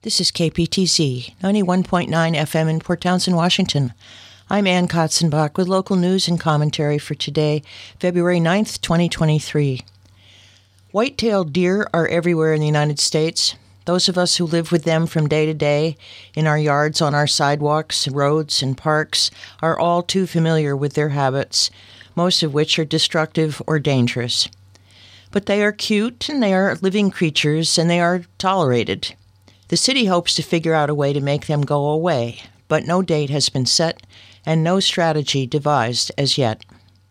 This is KPTZ, 91.9 FM in Port Townsend, Washington. I'm Ann Katzenbach with local news and commentary for today, February 9th, 2023. White-tailed deer are everywhere in the United States. Those of us who live with them from day to day, in our yards, on our sidewalks, roads, and parks, are all too familiar with their habits, most of which are destructive or dangerous. But they are cute, and they are living creatures, and they are tolerated. The city hopes to figure out a way to make them go away, but no date has been set and no strategy devised as yet.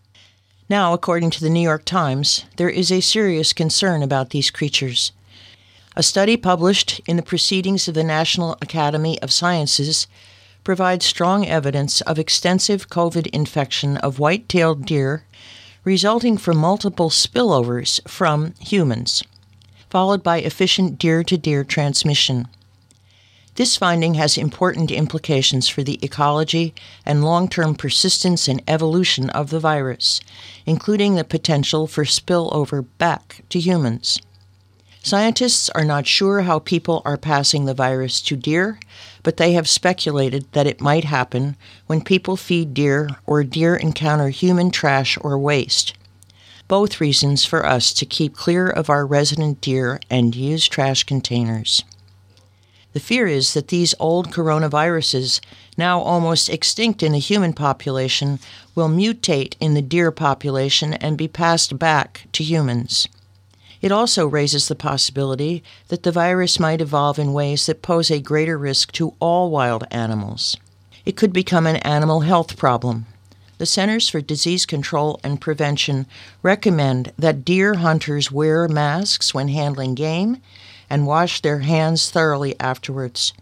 Now, according to the New York Times, there is a serious concern about these creatures. A study published in the Proceedings of the National Academy of Sciences provides strong evidence of extensive COVID infection of white-tailed deer resulting from multiple spillovers from humans, followed by efficient deer-to-deer transmission. This finding has important implications for the ecology and long-term persistence and evolution of the virus, including the potential for spillover back to humans. Scientists are not sure how people are passing the virus to deer, but they have speculated that it might happen when people feed deer or deer encounter human trash or waste. Both reasons for us to keep clear of our resident deer and use trash containers. The fear is that these old coronaviruses, now almost extinct in the human population, will mutate in the deer population and be passed back to humans. It also raises the possibility that the virus might evolve in ways that pose a greater risk to all wild animals. It could become an animal health problem. The Centers for Disease Control and Prevention recommend that deer hunters wear masks when handling game and wash their hands thoroughly afterwards.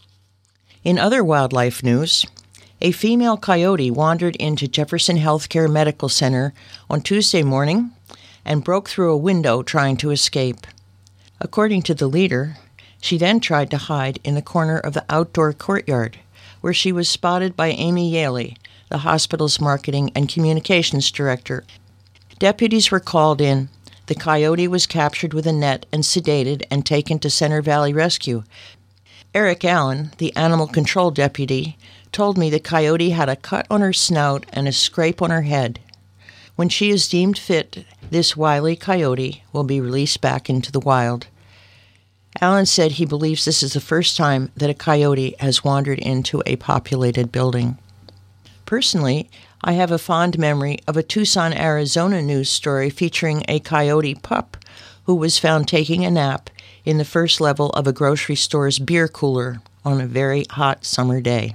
In other wildlife news, a female coyote wandered into Jefferson Healthcare Medical Center on Tuesday morning and broke through a window trying to escape. According to the leader, she then tried to hide in the corner of the outdoor courtyard, where she was spotted by Amy Yaley, the hospital's marketing and communications director. Deputies were called in. The coyote was captured with a net and sedated and taken to Center Valley Rescue. Eric Allen, the animal control deputy, told me the coyote had a cut on her snout and a scrape on her head. When she is deemed fit, this wily coyote will be released back into the wild. Allen said he believes this is the first time that a coyote has wandered into a populated building. Personally, I have a fond memory of a Tucson, Arizona news story featuring a coyote pup who was found taking a nap in the first level of a grocery store's beer cooler on a very hot summer day.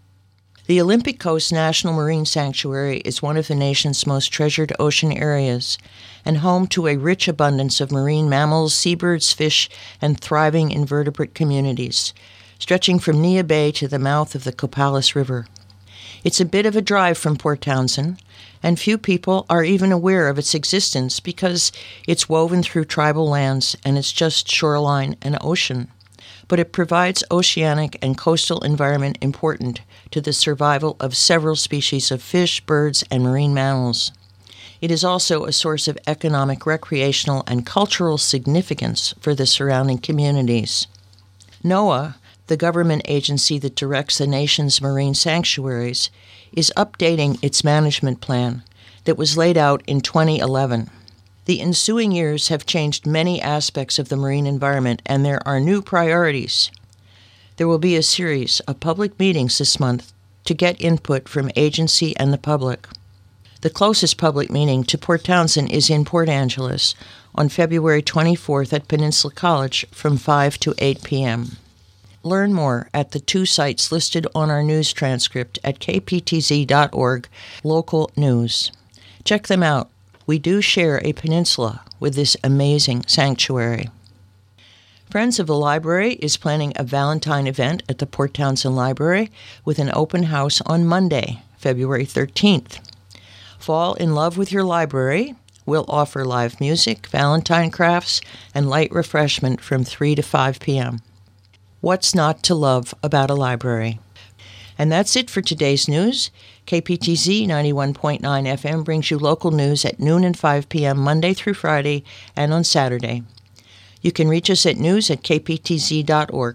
The Olympic Coast National Marine Sanctuary is one of the nation's most treasured ocean areas and home to a rich abundance of marine mammals, seabirds, fish, and thriving invertebrate communities, stretching from Neah Bay to the mouth of the Copalis River. It's a bit of a drive from Port Townsend, and few people are even aware of its existence because it's woven through tribal lands and it's just shoreline and ocean. But it provides oceanic and coastal environment important to the survival of several species of fish, birds, and marine mammals. It is also a source of economic, recreational, and cultural significance for the surrounding communities. NOAA, the government agency that directs the nation's marine sanctuaries, is updating its management plan that was laid out in 2011. The ensuing years have changed many aspects of the marine environment, and there are new priorities. There will be a series of public meetings this month to get input from agency and the public. The closest public meeting to Port Townsend is in Port Angeles on February 24th at Peninsula College from 5 to 8 p.m. Learn more at the two sites listed on our news transcript at kptz.org, local news. Check them out. We do share a peninsula with this amazing sanctuary. Friends of the Library is planning a Valentine event at the Port Townsend Library with an open house on Monday, February 13th. Fall in love with your library. We'll offer live music, Valentine crafts, and light refreshment from 3 to 5 p.m. What's not to love about a library? And that's it for today's news. KPTZ 91.9 FM brings you local news at noon and 5 p.m. Monday through Friday and on Saturday. You can reach us at news@kptz.org.